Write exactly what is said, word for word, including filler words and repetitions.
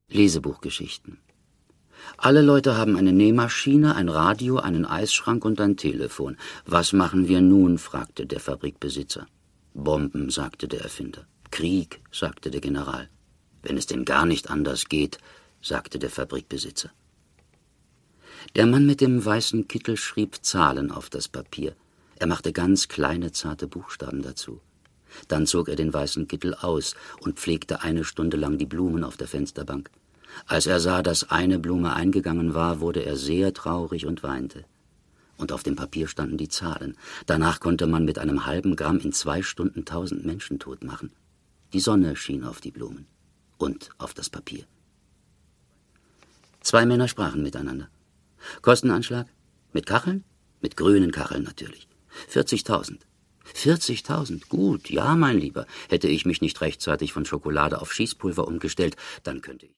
Lesebuchgeschichten. Alle Leute haben eine Nähmaschine, ein Radio, einen Eisschrank und ein Telefon. Was machen wir nun? Fragte der Fabrikbesitzer. Bomben, sagte der Erfinder. Krieg, sagte der General. Wenn es denn gar nicht anders geht, sagte der Fabrikbesitzer. Der Mann mit dem weißen Kittel schrieb Zahlen auf das Papier. Er machte ganz kleine, zarte Buchstaben dazu. Dann zog er den weißen Kittel aus und pflegte eine Stunde lang die Blumen auf der Fensterbank. Als er sah, dass eine Blume eingegangen war, wurde er sehr traurig und weinte. Und auf dem Papier standen die Zahlen. Danach konnte man mit einem halben Gramm in zwei Stunden tausend Menschen tot machen. Die Sonne schien auf die Blumen und auf das Papier. Zwei Männer sprachen miteinander. Kostenanschlag? Mit Kacheln? Mit grünen Kacheln natürlich. vierzigtausend. vierzigtausend, gut, ja, mein Lieber. Hätte ich mich nicht rechtzeitig von Schokolade auf Schießpulver umgestellt, dann könnte ich...